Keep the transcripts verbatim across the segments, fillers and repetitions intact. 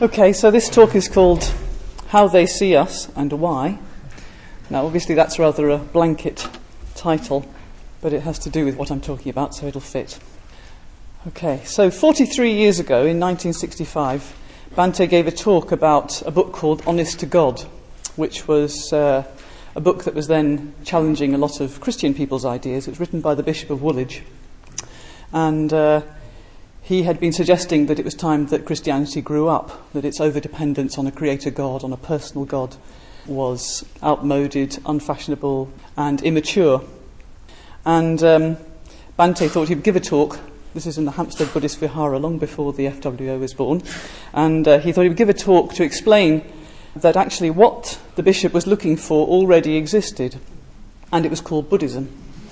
Okay, so this talk is called How They See Us and Why. Now, obviously that's rather a blanket title, but it has to do with what I'm talking about, so it'll fit. Okay, so forty-three years ago, in nineteen sixty-five, Bhante gave a talk about a book called Honest to God, which was uh, a book that was then challenging a lot of Christian people's ideas. It was written by the Bishop of Woolwich, and uh, he had been suggesting that it was time that Christianity grew up, that its overdependence on a creator God, on a personal God, was outmoded, unfashionable, and immature. And um, Bhante thought he'd give a talk. This is in the Hampstead Buddhist Vihara, long before the F W O was born. And uh, he thought he would give a talk to explain that actually what the bishop was looking for already existed, and it was called Buddhism.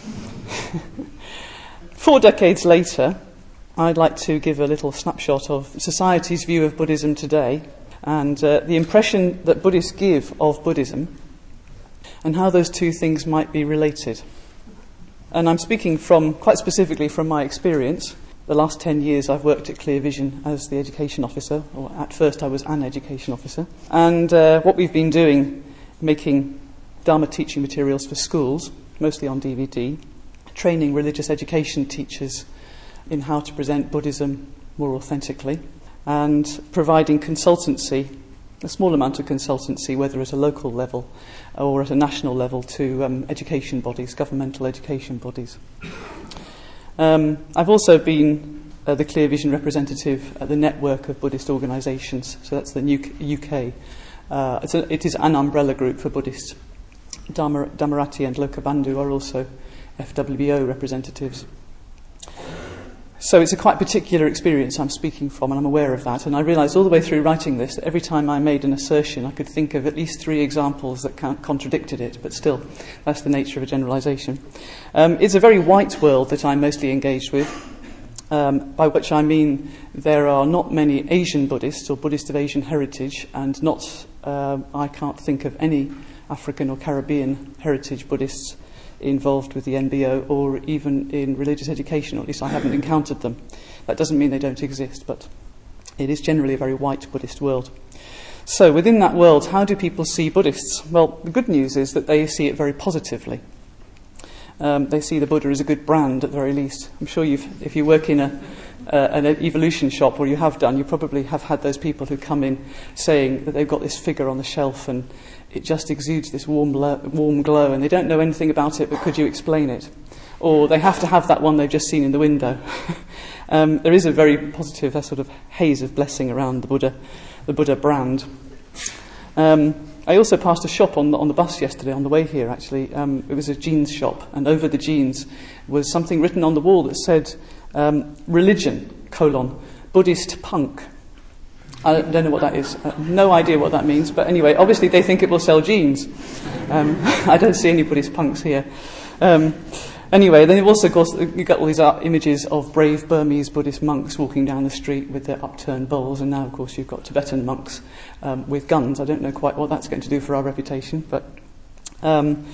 Four decades later, I'd like to give a little snapshot of society's view of Buddhism today, and uh, the impression that Buddhists give of Buddhism, and how those two things might be related. And I'm speaking from, quite specifically from my experience. The last ten years I've worked at Clear Vision as the education officer, or at first I was an education officer. And uh, what we've been doing, making Dharma teaching materials for schools, mostly on D V D, training religious education teachers in how to present Buddhism more authentically, and providing consultancy, a small amount of consultancy, whether at a local level or at a national level, to um, education bodies, governmental education bodies. Um, I've also been uh, the Clear Vision representative at the network of Buddhist organisations, so that's the U K. Uh, it's a, it is an umbrella group for Buddhists. Dhamma, Dhammarati and Lokabandhu are also F W O representatives. So it's a quite particular experience I'm speaking from, and I'm aware of that. And I realised all the way through writing this that every time I made an assertion, I could think of at least three examples that contradicted it, but still, that's the nature of a generalisation. Um, it's a very white world that I'm mostly engaged with, um, by which I mean there are not many Asian Buddhists or Buddhists of Asian heritage, and not, uh, I can't think of any African or Caribbean heritage Buddhists involved with the N B O or even in religious education, or at least I haven't encountered them. That doesn't mean they don't exist, but it is generally a very white Buddhist world. So within that world, how do people see Buddhists? Well, the good news is that they see it very positively. Um, they see the Buddha as a good brand, at the very least. I'm sure you've, if you work in a, uh, an evolution shop, or you have done, you probably have had those people who come in saying that they've got this figure on the shelf and it just exudes this warm, lo- warm glow, and they don't know anything about it, but could you explain it? Or they have to have that one they've just seen in the window. um, there is a very positive a sort of haze of blessing around the Buddha, the Buddha brand. Um, I also passed a shop on the, on the bus yesterday, on the way here actually. Um, it was a jeans shop, and over the jeans was something written on the wall that said, um, religion, colon, Buddhist punk. I don't know what that is. Uh, no idea what that means. But anyway, obviously they think it will sell jeans. Um, I don't see any Buddhist punks here. Um, anyway, then you've also got, you've got all these art images of brave Burmese Buddhist monks walking down the street with their upturned bowls. And now, of course, you've got Tibetan monks um, with guns. I don't know quite what that's going to do for our reputation. But... Um,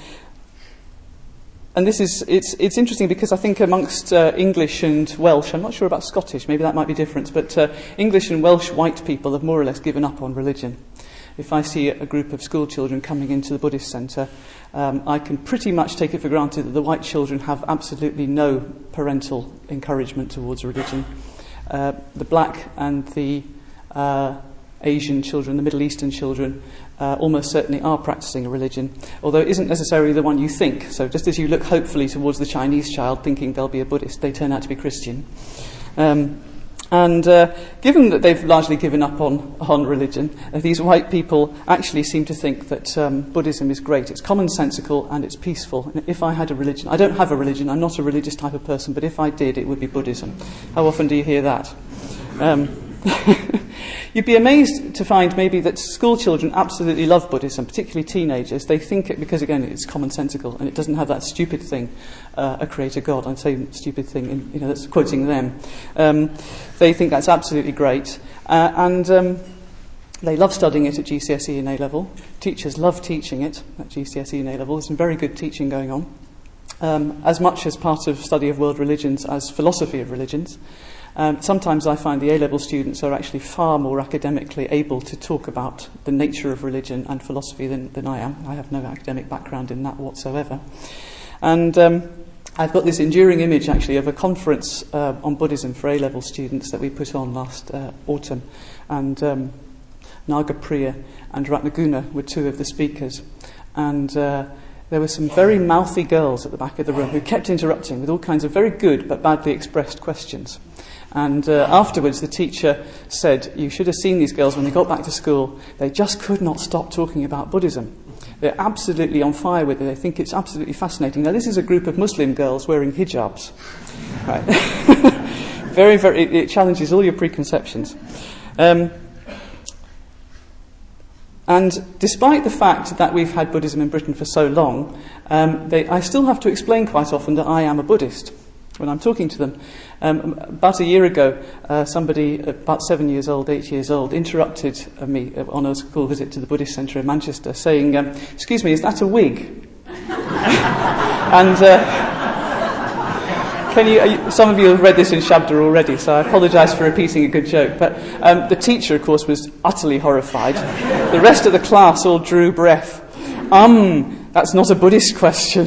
And this is, it's, it's interesting because I think amongst uh, English and Welsh, I'm not sure about Scottish, maybe that might be different, but uh, English and Welsh white people have more or less given up on religion. If I see a group of school children coming into the Buddhist centre, um, I can pretty much take it for granted that the white children have absolutely no parental encouragement towards religion. Uh, the black and the uh, Asian children, the Middle Eastern children, Uh, almost certainly are practicing a religion, although it isn't necessarily the one you think. So just as you look hopefully towards the Chinese child thinking they'll be a Buddhist, they turn out to be Christian. Um, and uh, given that they've largely given up on, on religion, uh, these white people actually seem to think that um, Buddhism is great. It's commonsensical and it's peaceful. And if I had a religion, I don't have a religion, I'm not a religious type of person, but if I did, it would be Buddhism. How often do you hear that? Um, You'd be amazed to find maybe that school children absolutely love Buddhism, particularly teenagers. They think it because, again, it's commonsensical and it doesn't have that stupid thing, uh, a creator God. I'm saying stupid thing, in, you know, that's quoting them. Um, they think that's absolutely great. Uh, and um, they love studying it at G C S E and A-level. Teachers love teaching it at G C S E and A-level. There's some very good teaching going on, um, as much as part of study of world religions as philosophy of religions. Um, sometimes I find the A-level students are actually far more academically able to talk about the nature of religion and philosophy than, than I am. I have no academic background in that whatsoever. And um, I've got this enduring image, actually, of a conference uh, on Buddhism for A-level students that we put on last uh, autumn. And um, Nagapriya and Ratnaguna were two of the speakers. And uh, there were some very mouthy girls at the back of the room who kept interrupting with all kinds of very good but badly expressed questions. And uh, afterwards the teacher said, you should have seen these girls when they got back to school. They just could not stop talking about Buddhism. They're absolutely on fire with it. They think it's absolutely fascinating. Now, this is a group of Muslim girls wearing hijabs. Right. very, very, it, it challenges all your preconceptions. Um, and despite the fact that we've had Buddhism in Britain for so long, um, they, I still have to explain quite often that I am a Buddhist when I'm talking to them. Um, about a year ago, uh, somebody about seven years old, eight years old, interrupted uh, me on a school visit to the Buddhist Centre in Manchester, saying, um, excuse me, is that a wig? and uh, can you, you, some of you have read this in Shabda already, so I apologise for repeating a good joke. But um, the teacher, of course, was utterly horrified. The rest of the class all drew breath. Um, that's not a Buddhist question.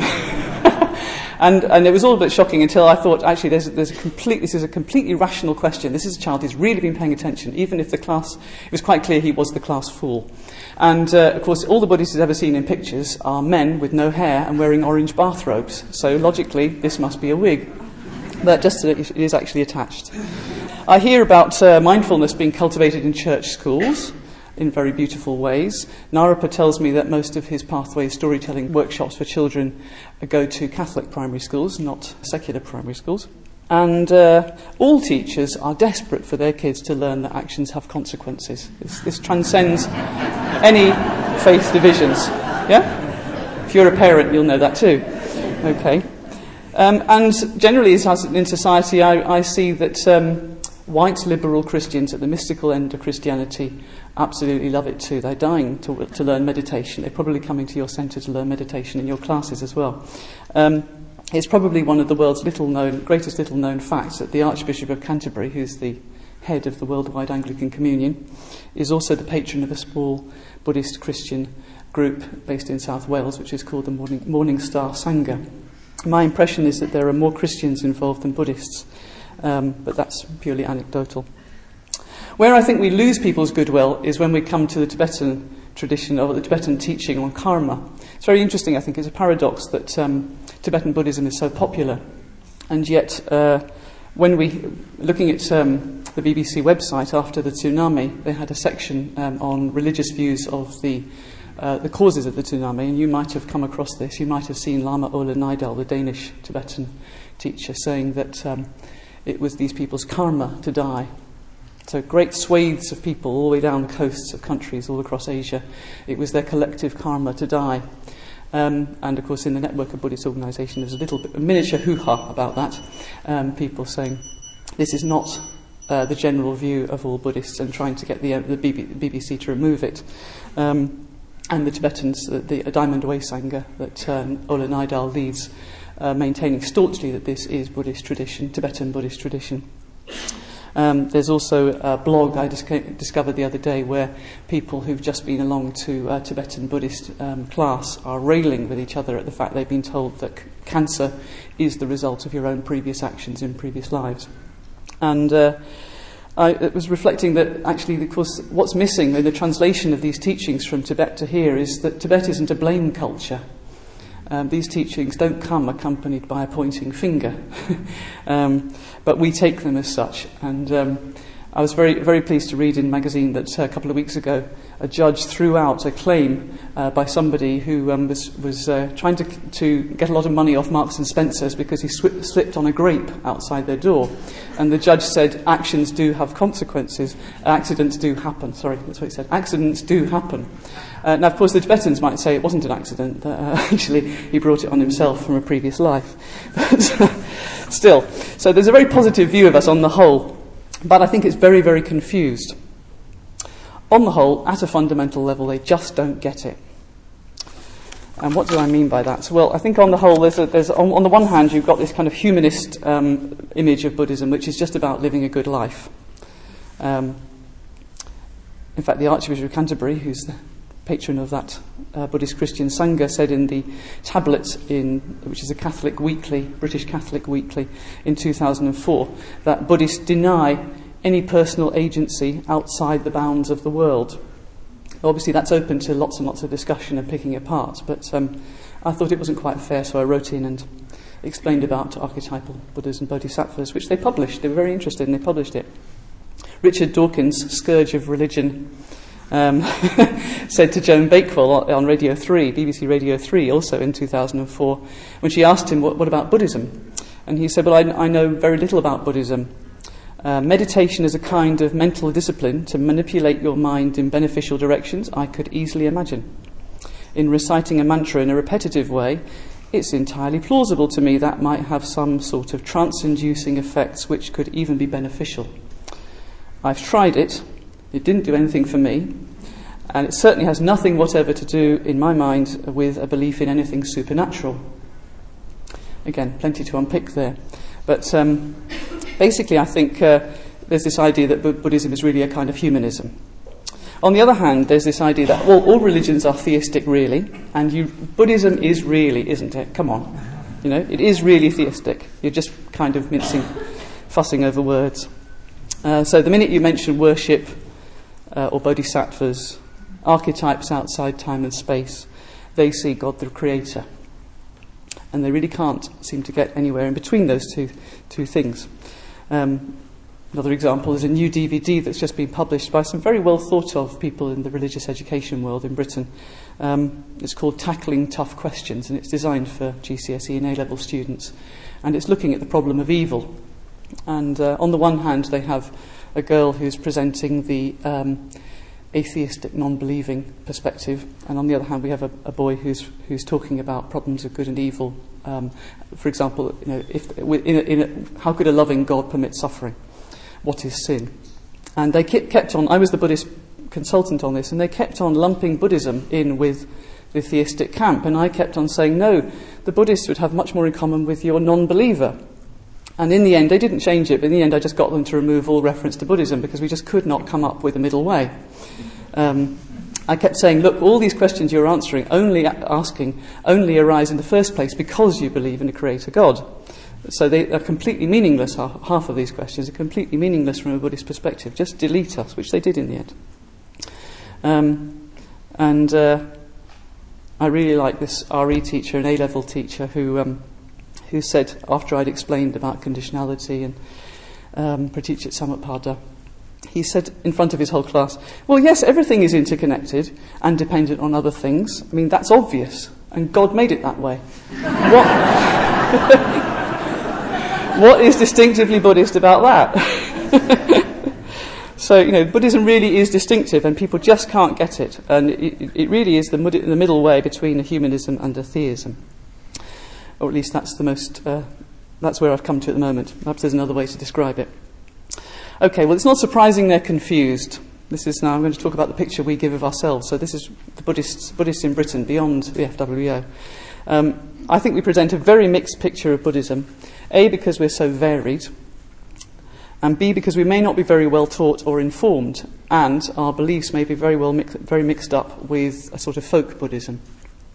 And, and it was all a bit shocking until I thought, actually, there's, there's a complete, this is a completely rational question. This is a child who's really been paying attention, even if the class, it was quite clear he was the class fool. And, uh, of course, all the Buddhists he's ever seen in pictures are men with no hair and wearing orange bathrobes. So, logically, this must be a wig. But just that it is actually attached. I hear about uh, mindfulness being cultivated in church schools in very beautiful ways. Narapa tells me that most of his Pathway storytelling workshops for children go to Catholic primary schools, not secular primary schools. And uh, all teachers are desperate for their kids to learn that actions have consequences. This, this transcends any faith divisions. Yeah? If you're a parent, you'll know that too. Okay. Um, and generally, as in society, I, I see that um, white liberal Christians at the mystical end of Christianity absolutely love it too. They're dying to, to learn meditation. They're probably coming to your centre to learn meditation in your classes as well. Um, it's probably one of the world's little known, greatest little known facts that the Archbishop of Canterbury, who's the head of the Worldwide Anglican Communion, is also the patron of a small Buddhist Christian group based in South Wales, which is called the Morning, Morning Star Sangha. My impression is that there are more Christians involved than Buddhists, um, but that's purely anecdotal. Where I think we lose people's goodwill is when we come to the Tibetan tradition or the Tibetan teaching on karma. It's very interesting, I think. It's a paradox that um, Tibetan Buddhism is so popular, and yet uh, when we, looking at um, the B B C website after the tsunami, they had a section um, on religious views of the uh, the causes of the tsunami, and you might have come across this. You might have seen Lama Ola Nidal, the Danish Tibetan teacher, saying that um, it was these people's karma to die. So great swathes of people all the way down the coasts of countries all across Asia, it was their collective karma to die. Um, and of course in the network of Buddhist organisation there's a little bit, a miniature hoo-ha about that. Um, people saying this is not uh, the general view of all Buddhists, and trying to get the, uh, the B B C to remove it. Um, and the Tibetans, the, the Diamond Way Sangha that um, Ola Nidal leads, uh, maintaining staunchly that this is Buddhist tradition, Tibetan Buddhist tradition. Um, there's also a blog I dis- discovered the other day where people who've just been along to a Tibetan Buddhist um, class are railing with each other at the fact they've been told that c- cancer is the result of your own previous actions in previous lives. And uh, I it was reflecting that actually, of course, what's missing in the translation of these teachings from Tibet to here is that Tibet isn't a blame culture. Um, these teachings don't come accompanied by a pointing finger, um, but we take them as such. And um, I was very, very pleased to read in a magazine that uh, a couple of weeks ago a judge threw out a claim uh, by somebody who um, was, was uh, trying to, to get a lot of money off Marks and Spencer's because he sw- slipped on a grape outside their door. And the judge said, actions do have consequences. Accidents do happen. Sorry, that's what he said. Accidents do happen. Uh, now, of course, the Tibetans might say it wasn't an accident, that uh, actually he brought it on himself from a previous life. But still, so there's a very positive view of us on the whole, but I think it's very, very confused. On the whole, at a fundamental level, they just don't get it. And what do I mean by that? Well, I think on the whole, there's, a, there's on, on the one hand, you've got this kind of humanist um, image of Buddhism, which is just about living a good life. Um, in fact, the Archbishop of Canterbury, who's the patron of that uh, Buddhist Christian Sangha, said in the Tablet, in which is a Catholic weekly, British Catholic weekly, in two thousand four, that Buddhists deny any personal agency outside the bounds of the world. Obviously, that's open to lots and lots of discussion and picking apart, but um, I thought it wasn't quite fair, so I wrote in and explained about archetypal Buddhas and Bodhisattvas, which they published. They were very interested and they published it. Richard Dawkins, Scourge of Religion, um, said to Joan Bakewell on Radio three, B B C Radio three, also in two thousand four, when she asked him, what, what about Buddhism? And he said, well, I, I know very little about Buddhism. Uh, meditation is a kind of mental discipline to manipulate your mind in beneficial directions, I could easily imagine. In reciting a mantra in a repetitive way, it's entirely plausible to me that might have some sort of trance-inducing effects which could even be beneficial. I've tried it, it didn't do anything for me, and it certainly has nothing whatever to do, in my mind, with a belief in anything supernatural. Again, plenty to unpick there. But um, basically, I think uh, there's this idea that Bu- Buddhism is really a kind of humanism. On the other hand, there's this idea that well, all religions are theistic, really, and you, Buddhism is really, isn't it? Come on. You know, it is really theistic. You're just kind of mincing, fussing over words. Uh, so the minute you mention worship uh, or bodhisattvas, archetypes outside time and space, they see God the Creator. And they really can't seem to get anywhere in between those two two things. Um, another example is a new D V D that's just been published by some very well thought of people in the religious education world in Britain. Um, it's called Tackling Tough Questions, and it's designed for G C S E and A-level students. And it's looking at the problem of evil. And uh, on the one hand, they have a girl who's presenting the um, atheistic, non-believing perspective, and on the other hand, we have a, a boy who's who's talking about problems of good and evil. Um, for example, you know, if in a, in a, how could a loving God permit suffering? What is sin? And they kept on. I was the Buddhist consultant on this, and they kept on lumping Buddhism in with the theistic camp, and I kept on saying, no, the Buddhists would have much more in common with your non-believer. And in the end, they didn't change it, but in the end I just got them to remove all reference to Buddhism because we just could not come up with a middle way. Um, I kept saying, look, all these questions you're answering, only asking, only arise in the first place because you believe in a creator God. So they are completely meaningless, half of these questions are completely meaningless from a Buddhist perspective. Just delete us, which they did in the end. Um, and uh, I really like this R E teacher, an A-level teacher, who... Um, who said, after I'd explained about conditionality and um, Praticca Samutpada, he said in front of his whole class, well, yes, everything is interconnected and dependent on other things. I mean, that's obvious, and God made it that way. What, what is distinctively Buddhist about that? So, you know, Buddhism really is distinctive, and people just can't get it. And it, it really is the, mud- the middle way between a humanism and a theism. Or at least that's the most, uh, that's where I've come to at the moment. Perhaps there's another way to describe it. Okay, well, it's not surprising they're confused. This is now, I'm going to talk about the picture we give of ourselves. So this is the Buddhists, Buddhists in Britain, beyond the F W O. Um, I think we present a very mixed picture of Buddhism. A, because we're so varied, and B, because we may not be very well taught or informed, and our beliefs may be very well mix- very mixed up with a sort of folk Buddhism.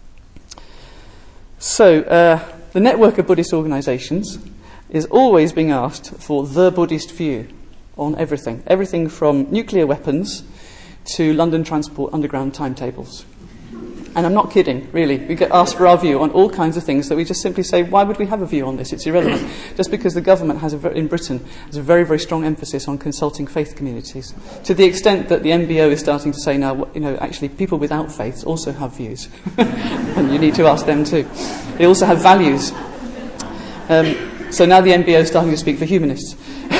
So, uh, the network of Buddhist organisations is always being asked for the Buddhist view on everything. Everything from nuclear weapons to London Transport Underground timetables. And I'm not kidding, really. We get asked for our view on all kinds of things that we just simply say, why would we have a view on this? It's irrelevant. Just because the government has, a ver- in Britain, has a very, very strong emphasis on consulting faith communities. To the extent that the M B O is starting to say now, you know, actually people without faiths also have views. And you need to ask them too. They also have values. Um, so now the M B O is starting to speak for humanists.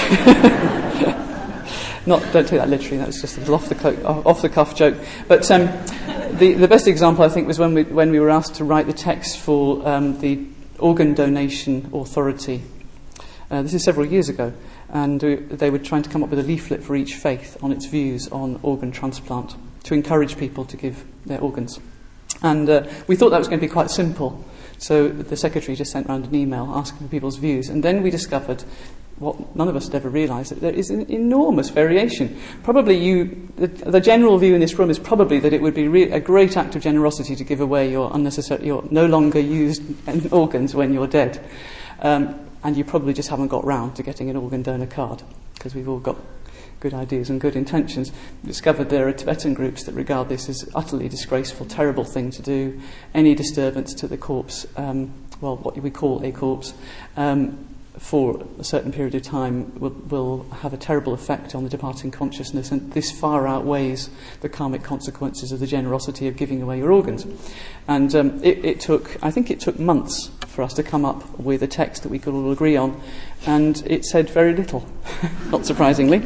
Not, don't take that literally, that was just a little off the, co- off the cuff joke. But um, the, the best example, I think, was when we, when we were asked to write the text for um, the Organ Donation Authority. Uh, this is several years ago. And uh, they were trying to come up with a leaflet for each faith on its views on organ transplant to encourage people to give their organs. And uh, we thought that was going to be quite simple. So the secretary just sent round an email asking for people's views. And then we discovered what none of us had ever realised, that there is an enormous variation. Probably you, the, the general view in this room is probably that it would be re- a great act of generosity to give away your unnecessary, your no longer used organs when you're dead. Um, and you probably just haven't got round to getting an organ donor card, because we've all got good ideas and good intentions. We discovered there are Tibetan groups that regard this as utterly disgraceful, terrible thing to do. Any disturbance to the corpse, um, well, what we call a corpse, um, for a certain period of time will, will have a terrible effect on the departing consciousness, and this far outweighs the karmic consequences of the generosity of giving away your organs. And um, it, it took, I think it took months for us to come up with a text that we could all agree on, and it said very little, not surprisingly.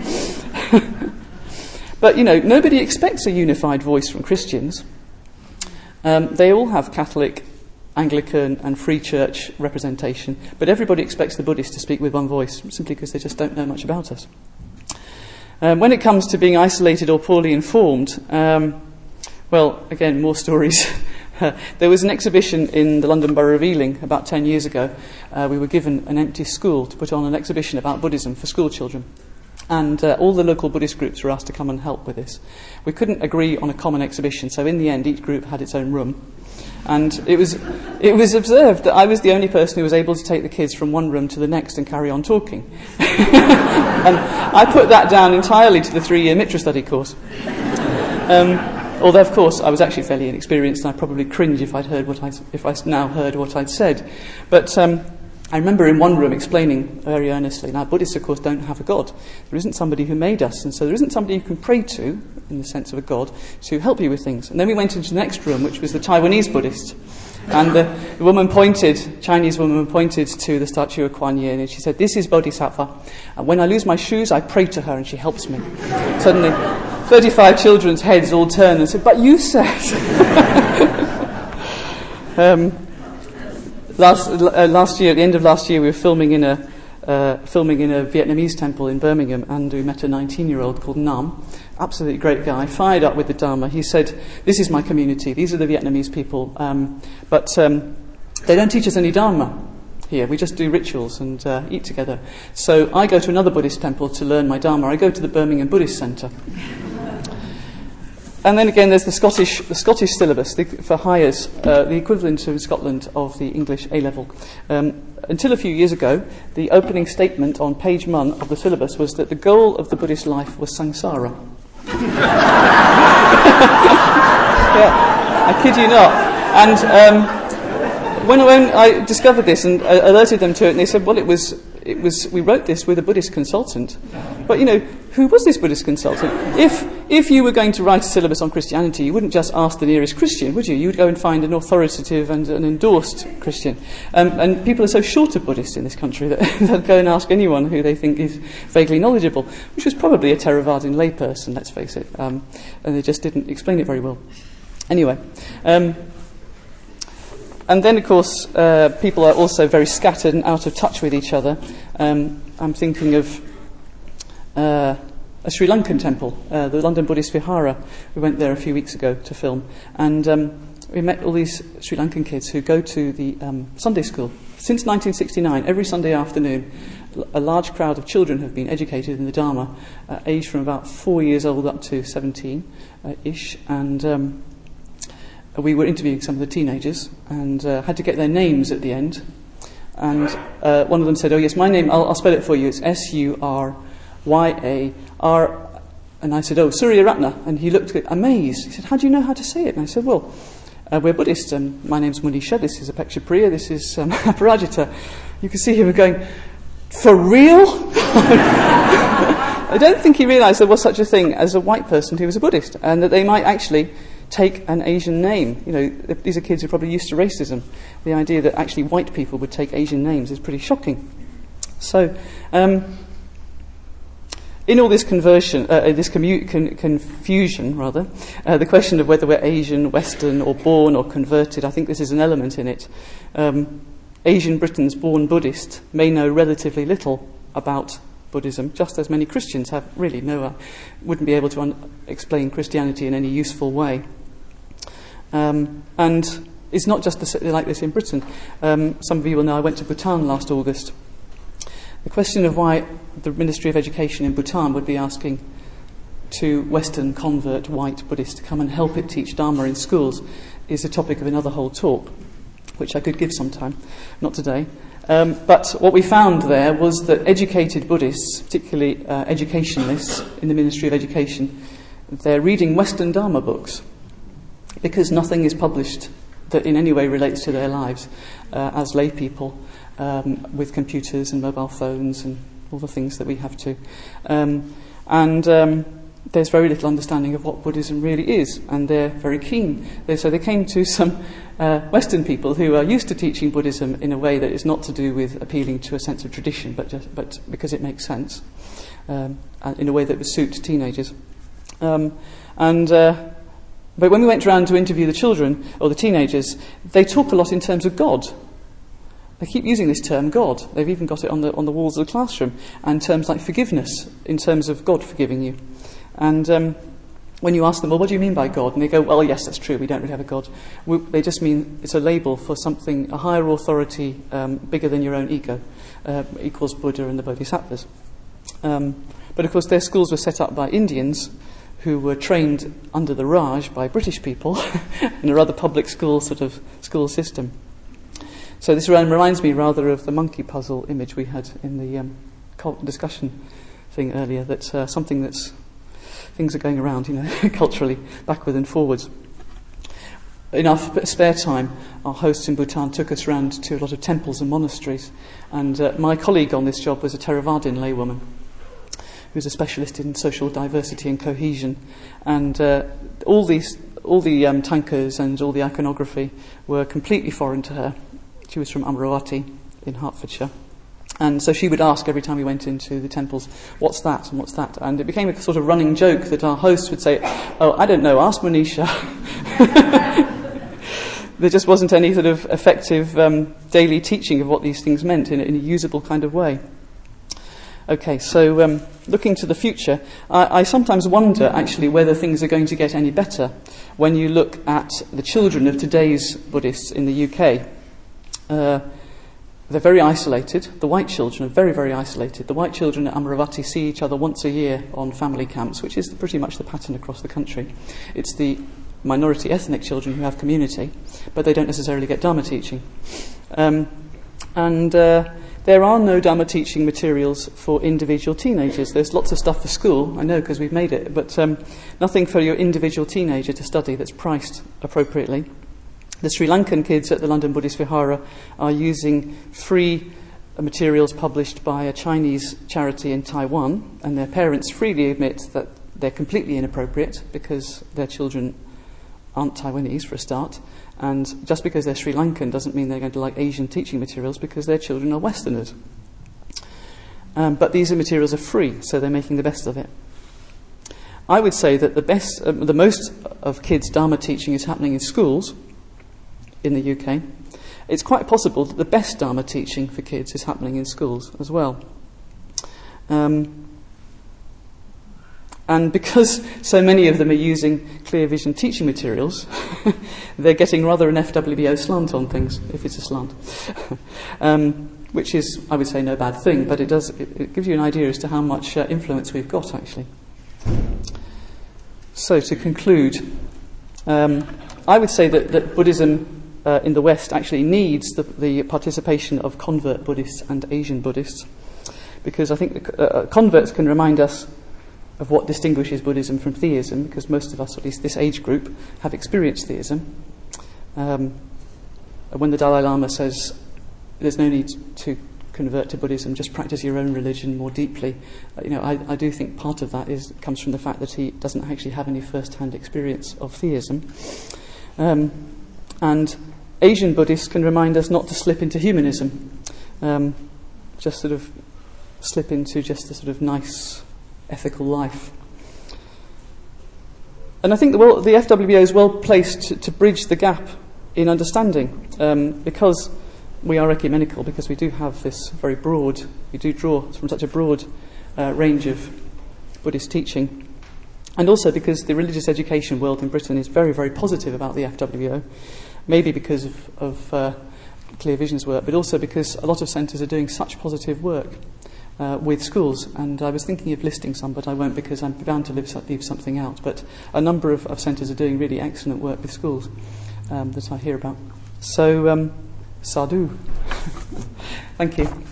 But, you know, nobody expects a unified voice from Christians. Um, they all have Catholic, Anglican and Free Church representation, but everybody expects the Buddhists to speak with one voice, simply because they just don't know much about us. Um, when it comes to being isolated or poorly informed, um, well, again, more stories. There was an exhibition in the London Borough of Ealing about ten years ago. Uh, we were given an empty school to put on an exhibition about Buddhism for school children. And uh, all the local Buddhist groups were asked to come and help with this. We couldn't agree on a common exhibition, so in the end each group had its own room. And it was it was observed that I was the only person who was able to take the kids from one room to the next and carry on talking. And I put that down entirely to the three-year Mitra study course. Um, although, of course, I was actually fairly inexperienced, and I'd probably cringe if I'd heard what I if I now heard what I'd said. But um, I remember in one room explaining very earnestly, now Buddhists, of course, don't have a God. There isn't somebody who made us, and so there isn't somebody you can pray to, in the sense of a God, to help you with things. And then we went into the next room, which was the Taiwanese Buddhist. And the, the woman pointed, Chinese woman pointed to the statue of Kuan Yin, and she said, "This is Bodhisattva. And when I lose my shoes, I pray to her, and she helps me." Suddenly, thirty-five children's heads all turned and said, "But you said..." um, Last uh, last year, at the end of last year, we were filming in a uh, filming in a Vietnamese temple in Birmingham, and we met a nineteen-year-old called Nam, absolutely great guy, fired up with the Dharma. He said, "This is my community. These are the Vietnamese people, um, but um, they don't teach us any Dharma here. We just do rituals and uh, eat together. So I go to another Buddhist temple to learn my Dharma. I go to the Birmingham Buddhist Centre." And then again, there's the Scottish the Scottish syllabus the, for Highers, uh, the equivalent in Scotland of the English A-level. Um, until a few years ago, the opening statement on page one of the syllabus was that the goal of the Buddhist life was samsara. Yeah, I kid you not. And um, when, when I discovered this and uh, alerted them to it, and they said, well, it was, it was, we wrote this with a Buddhist consultant. But, you know, who was this Buddhist consultant? If if you were going to write a syllabus on Christianity, you wouldn't just ask the nearest Christian, would you? You would go and find an authoritative and an endorsed Christian. Um, and people are so short of Buddhists in this country that they'll go and ask anyone who they think is vaguely knowledgeable, which was probably a Theravadin layperson, let's face it. Um, and they just didn't explain it very well. Anyway. Um, And then, of course, uh, people are also very scattered and out of touch with each other. Um, I'm thinking of uh, a Sri Lankan temple, uh, the London Buddhist Vihara. We went there a few weeks ago to film. And um, we met all these Sri Lankan kids who go to the um, Sunday school. Since nineteen sixty-nine, every Sunday afternoon, a large crowd of children have been educated in the Dharma, uh, aged from about four years old up to seventeen-ish. Uh, and... Um, we were interviewing some of the teenagers and uh, had to get their names at the end. And uh, one of them said, "Oh yes, my name, I'll, I'll spell it for you. It's S U R Y A R." And I said, "Oh, Surya Ratna." And he looked amazed. He said, "How do you know how to say it?" And I said, "Well, uh, we're Buddhists. Um, my name's Munisha. This is Apeksha Priya. This is um, Aparajita." You can see him going, "For real?" I don't think he realised there was such a thing as a white person who was a Buddhist, and that they might actually take an Asian name. You know, these are kids who are probably used to racism. The idea that actually white people would take Asian names is pretty shocking. So, um, in all this conversion, uh, this commu- con- confusion, rather, uh, the question of whether we're Asian, Western, or born or converted, I think this is an element in it. Um, Asian Britons born Buddhist may know relatively little about Buddhism, just as many Christians have really no, uh, wouldn't be able to un- explain Christianity in any useful way. Um, and it's not just like this in Britain. Um, some of you will know I went to Bhutan last August. The question of why the Ministry of Education in Bhutan would be asking to Western convert white Buddhists to come and help it teach Dharma in schools is the topic of another whole talk, which I could give sometime, not today. Um, but what we found there was that educated Buddhists, particularly uh, educationalists in the Ministry of Education, they're reading Western Dharma books because nothing is published that in any way relates to their lives uh, as lay people um, with computers and mobile phones and all the things that we have to. Um, and um, there's very little understanding of what Buddhism really is, and they're very keen. They, so they came to some uh, Western people who are used to teaching Buddhism in a way that is not to do with appealing to a sense of tradition, but just, but because it makes sense, um, in a way that would suit teenagers. Um, and uh, but when we went around to interview the children or the teenagers, they talk a lot in terms of God. They keep using this term God. They've even got it on the on the walls of the classroom, and terms like forgiveness in terms of God forgiving you. And um, when you ask them, well, what do you mean by God? And they go, well, yes, that's true, we don't really have a God. We, they just mean it's a label for something, a higher authority um, bigger than your own ego, uh, equals Buddha and the Bodhisattvas. Um, but of course their schools were set up by Indians who were trained under the Raj by British people in a rather public school sort of school system. So this reminds me rather of the monkey puzzle image we had in the um, discussion thing earlier, that uh, something that's things are going around, you know, culturally, backward and forwards. In our f- spare time, our hosts in Bhutan took us around to a lot of temples and monasteries, and uh, my colleague on this job was a Theravadin laywoman who was a specialist in social diversity and cohesion, and uh, all these, all the um, tankas and all the iconography were completely foreign to her. She was from Amaravati in Hertfordshire. And so she would ask every time we went into the temples, what's that and what's that? And it became a sort of running joke that our hosts would say, oh, I don't know, ask Manisha. There just wasn't any sort of effective um, daily teaching of what these things meant in, in a usable kind of way. Okay, so um, looking to the future, I, I sometimes wonder actually whether things are going to get any better when you look at the children of today's Buddhists in the U K. Uh, They're very isolated. The white children are very, very isolated. The white children at Amaravati see each other once a year on family camps, which is pretty much the pattern across the country. It's the minority ethnic children who have community, but they don't necessarily get Dharma teaching. Um, and uh, there are no Dharma teaching materials for individual teenagers. There's lots of stuff for school, I know because we've made it, but um, nothing for your individual teenager to study that's priced appropriately. The Sri Lankan kids at the London Buddhist Vihara are using free materials published by a Chinese charity in Taiwan, and their parents freely admit that they're completely inappropriate because their children aren't Taiwanese for a start, and just because they're Sri Lankan doesn't mean they're going to like Asian teaching materials because their children are Westerners. Um, but these materials are free, so they're making the best of it. I would say that the best, uh, the most of kids' Dharma teaching is happening in schools in the U K. It's quite possible that the best Dharma teaching for kids is happening in schools as well. Um, and because so many of them are using Clear Vision teaching materials, they're getting rather an F W B O slant on things, if it's a slant. um, which is, I would say, no bad thing, but it does it, it gives you an idea as to how much uh, influence we've got, actually. So, to conclude, um, I would say that, that Buddhism Uh, in the West actually needs the, the participation of convert Buddhists and Asian Buddhists, because I think the, uh, converts can remind us of what distinguishes Buddhism from theism, because most of us, at least this age group, have experienced theism. Um, when the Dalai Lama says there's no need to convert to Buddhism, just practice your own religion more deeply, uh, you know, I, I do think part of that is comes from the fact that he doesn't actually have any first-hand experience of theism. Um, and Asian Buddhists can remind us not to slip into humanism, um, just sort of slip into just a sort of nice ethical life. And I think the, well, the F W B O is well placed to, to bridge the gap in understanding, um, because we are ecumenical, because we do have this very broad, we do draw from such a broad uh, range of Buddhist teaching. And also because the religious education world in Britain is very, very positive about the F W O, maybe because of, of uh, Clear Vision's work, but also because a lot of centres are doing such positive work uh, with schools. And I was thinking of listing some, but I won't because I'm bound to leave, leave something out. But a number of, of centres are doing really excellent work with schools um, that I hear about. So, um, sadhu. Thank you.